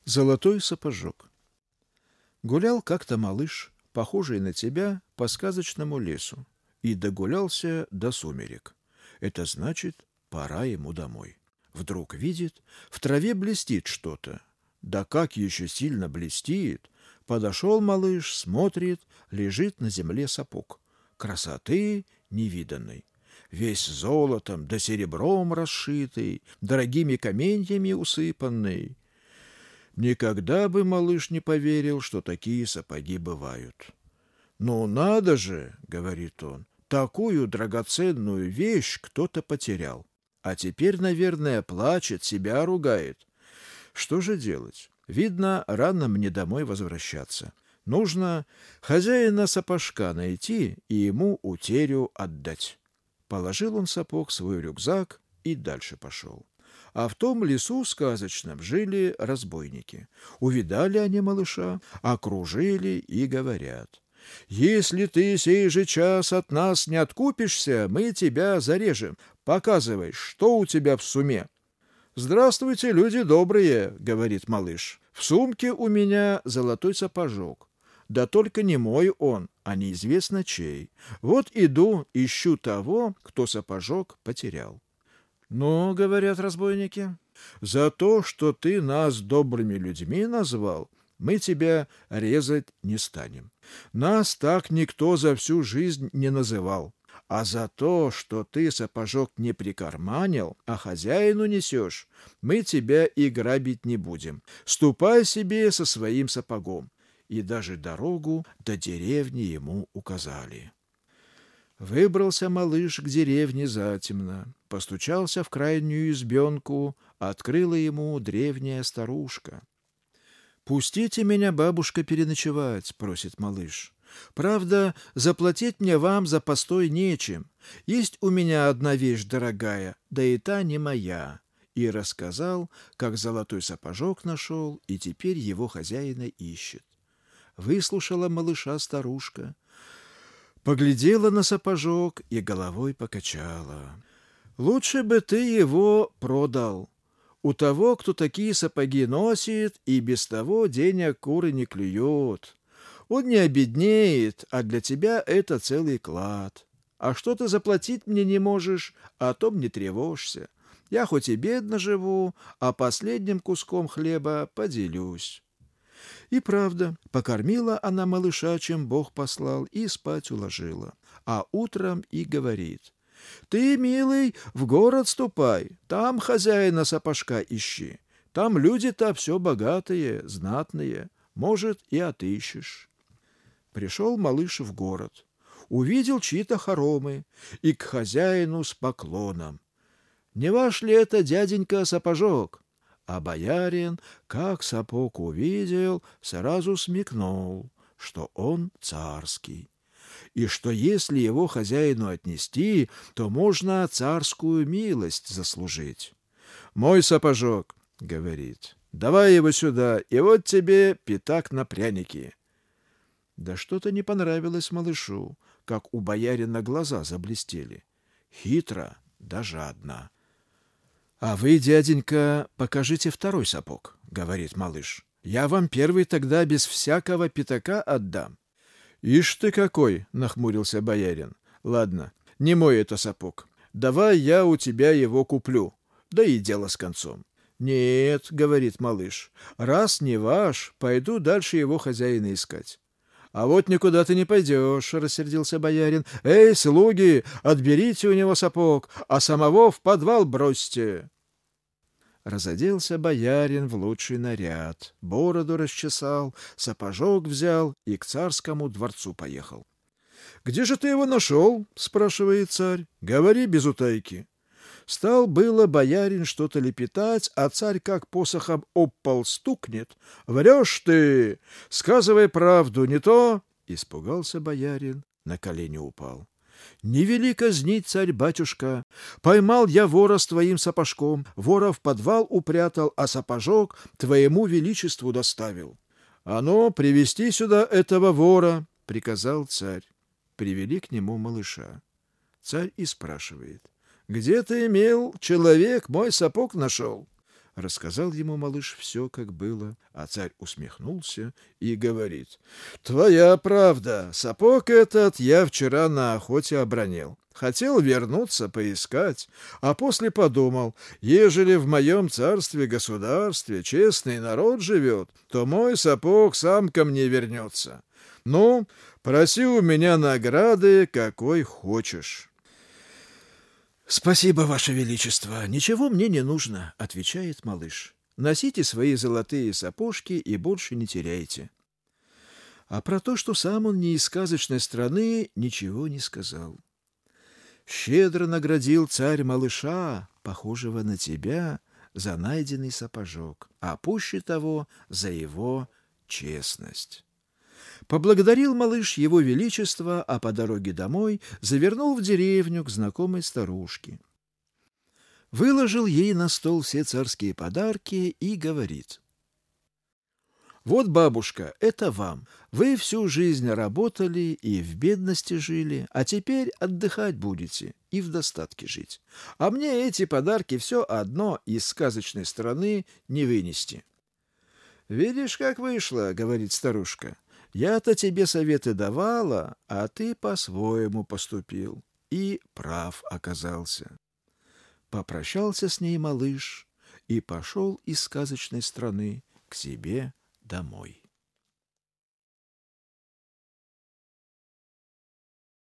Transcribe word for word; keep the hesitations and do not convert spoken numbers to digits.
Золотой сапожок. Гулял как-то малыш, похожий на тебя, по сказочному лесу, и догулялся до сумерек. Это значит, пора ему домой. Вдруг видит, в траве блестит что-то. Да как еще сильно блестит! Подошел малыш, смотрит, лежит на земле сапог. Красоты невиданной. Весь золотом да серебром расшитый, дорогими каменьями усыпанный. Никогда бы малыш не поверил, что такие сапоги бывают. «Ну надо же, — говорит он, — такую драгоценную вещь кто-то потерял, а теперь, наверное, плачет, себя ругает. Что же делать? Видно, рано мне домой возвращаться. Нужно хозяина сапожка найти и ему утерю отдать». Положил он сапог в свой рюкзак и дальше пошел. А в том лесу сказочном жили разбойники. Увидали они малыша, окружили и говорят: «Если ты сей же час от нас не откупишься, мы тебя зарежем. Показывай, что у тебя в суме». «Здравствуйте, люди добрые, — говорит малыш, — в сумке у меня золотой сапожок. Да только не мой он, а неизвестно чей. Вот иду, ищу того, кто сапожок потерял». «Ну, — говорят разбойники, — за то, что ты нас добрыми людьми назвал, мы тебя резать не станем. Нас так никто за всю жизнь не называл. А за то, что ты сапожок не прикарманил, а хозяину несешь, мы тебя и грабить не будем. Ступай себе со своим сапогом». И даже дорогу до деревни ему указали. Выбрался малыш к деревне затемно, постучался в крайнюю избенку, открыла ему древняя старушка. «Пустите меня, бабушка, переночевать, — просит малыш. Правда, заплатить мне вам за постой нечем. Есть у меня одна вещь дорогая, да и та не моя». И рассказал, как золотой сапожок нашел, и теперь его хозяина ищет. Выслушала малыша старушка, поглядела на сапожок и головой покачала. «Лучше бы ты его продал. У того, кто такие сапоги носит, и без того денег куры не клюют. Он не обеднеет, а для тебя это целый клад. А что ты заплатить мне не можешь, о том не тревожься. Я хоть и бедно живу, а последним куском хлеба поделюсь». И правда, покормила она малыша, чем Бог послал, и спать уложила. А утром и говорит: «Ты, милый, в город ступай, там хозяина сапожка ищи. Там люди-то все богатые, знатные, может, и отыщешь». Пришел малыш в город, увидел чьи-то хоромы и к хозяину с поклоном: «Не ваш ли это, дяденька, сапожок?» А боярин, как сапог увидел, сразу смекнул, что он царский, и что если его хозяину отнести, то можно царскую милость заслужить. «Мой сапожок, — говорит, — давай его сюда, и вот тебе пятак на пряники». Да что-то не понравилось малышу, как у боярина глаза заблестели. Хитро да жадно. «А вы, дяденька, покажите второй сапог, — говорит малыш. Я вам первый тогда без всякого пятака отдам». «Ишь ты какой! — нахмурился боярин. — Ладно, не мой это сапог. Давай я у тебя его куплю. Да и дело с концом». «Нет, — говорит малыш, — раз не ваш, пойду дальше его хозяина искать». «А вот никуда ты не пойдешь, — рассердился боярин. — Эй, слуги, отберите у него сапог, а самого в подвал бросьте». Разоделся боярин в лучший наряд, бороду расчесал, сапожок взял и к царскому дворцу поехал. «Где же ты его нашел? — спрашивает царь. — Говори без утайки». Стал было боярин что-то лепетать, а царь как посохом об пол стукнет: «Врешь ты! Сказывай правду, не то!» Испугался боярин, на колени упал. «Не вели казнить, царь-батюшка! Поймал я вора с твоим сапожком, вора в подвал упрятал, а сапожок твоему величеству доставил». «А ну, привести сюда этого вора!» — приказал царь. Привели к нему малыша. Царь и спрашивает: «Где ты, мил человек, мой сапог нашел?» Рассказал ему малыш все, как было, а царь усмехнулся и говорит: «Твоя правда, сапог этот я вчера на охоте обронил. Хотел вернуться поискать, а после подумал, ежели в моем царстве-государстве честный народ живет, то мой сапог сам ко мне вернется. Ну, проси у меня награды, какой хочешь». «Спасибо, Ваше Величество, ничего мне не нужно», — отвечает малыш. «Носите свои золотые сапожки и больше не теряйте». А про то, что сам он не из сказочной страны, ничего не сказал. «Щедро наградил царь малыша, похожего на тебя, за найденный сапожок, а пуще того за его честность». Поблагодарил малыш его величество, а по дороге домой завернул в деревню к знакомой старушке. Выложил ей на стол все царские подарки и говорит: «Вот, бабушка, это вам. Вы всю жизнь работали и в бедности жили, а теперь отдыхать будете и в достатке жить. А мне эти подарки все одно из сказочной страны не вынести». «Видишь, как вышло, — говорит старушка, — я-то тебе советы давала, а ты по-своему поступил и прав оказался». Попрощался с ней малыш и пошел из сказочной страны к себе домой.